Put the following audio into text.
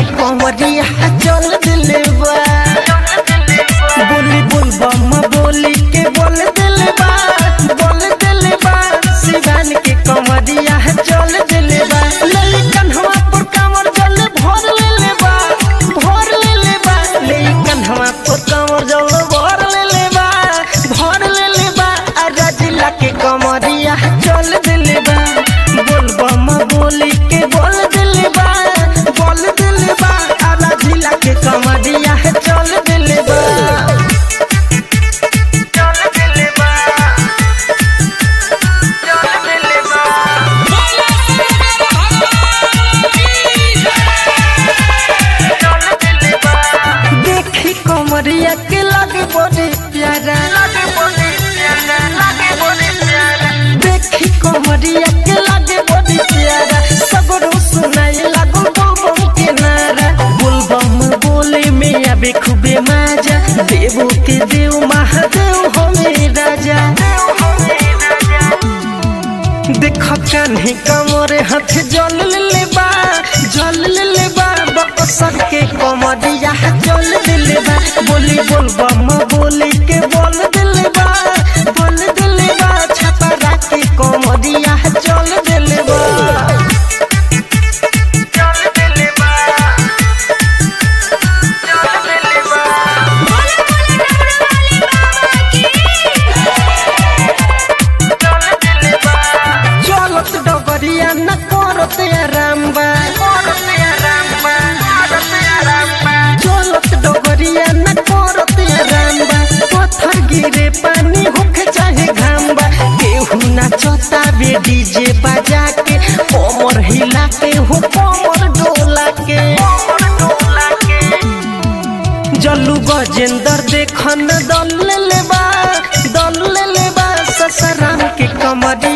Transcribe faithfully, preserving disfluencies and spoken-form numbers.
कमरिया चल दिलबा बोली बोल बम बोली के बोल दिलबा बोल दिलबा शिवान के कमरिया चल दिलबा ललिकन हवा पर कमर जल भर लेलेबा भर लेलेबा ललिकन हवा पर कमर जल भर लेलेबा भर लेलेबा आजा जिला के कमरिया चल दिलबा बोल बम बोली के बोल दिलबा बोल दिलबा आजा जिला के कमरिया चल दिलबा चल दिलबा चल दिलबा देखी कमरिया के लगे बड़े प्यारा लगे बड़े प्यारा लगे बड़े प्यारा देखी कमरिया के लगे बड़े प्यारा सगरो सुनाई लागो बम के नारा बोलबम बोले में आबे खूबे मजा देवो के देव महादेव हमें राजा देख कान्हे कमरे हाथ जल लेबा जल लेबा बक्सर के कमरिया चल दिलबा बोली बोल बम बोली के बोल दिलबा बोल दिलबा छपरा के कमरिया चल दिलबा चल दिलबा चल दिलबा चलत डगरिया न करत आरामबा करत आरामबा करत आरामबा चलत डगरिया न करत आरामबा पत्थर गिरे पानी होके चाहे घामबा केहू नाचता बे डीजे बजा के कमर हिला के हो कमर डोला के कमर डोला के जल्लू गजेंद्र देखन दल लेबा दल लेबा ससराम के कमर